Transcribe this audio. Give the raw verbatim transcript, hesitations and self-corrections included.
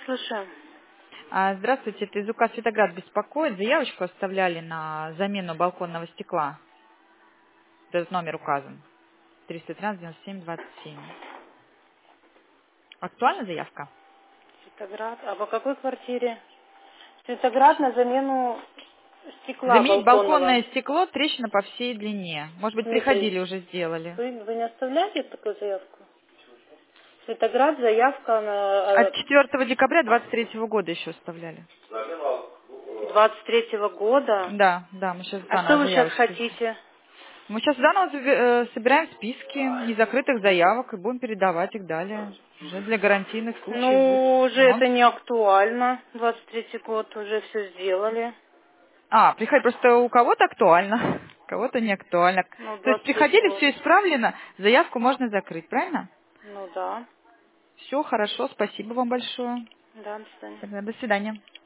Слушаю. А, Здравствуйте, это из УК «Светоград» беспокоит. Заявочку оставляли на замену балконного стекла. Этот номер указан. триста тринадцать девяносто семь двадцать семь. Актуальна заявка? Светоград. А по какой квартире? Светоград на замену стекла Заменить балконного. балконное стекло, трещина по всей длине. Может В быть, смысле? приходили, уже сделали. Вы, вы не оставляете такую заявку? Светоград, заявка на От четвёртого декабря двадцать третьего года еще оставляли. двадцать третьего года. Да, да, мы сейчас А что заново вы сейчас заявочку. хотите? Мы сейчас заново заби- э, собираем списки незакрытых заявок и будем передавать их далее. Уже для гарантийных случаев будет Ну, уже анонс. это не актуально. двадцать третий год уже все сделали. А, приходи, просто у кого-то актуально, у кого-то не актуально. Ну, То есть двадцать третий приходили, год. все исправлено, заявку можно закрыть, правильно? Ну да. Все хорошо, спасибо вам большое. Да, до свидания. Тогда до свидания.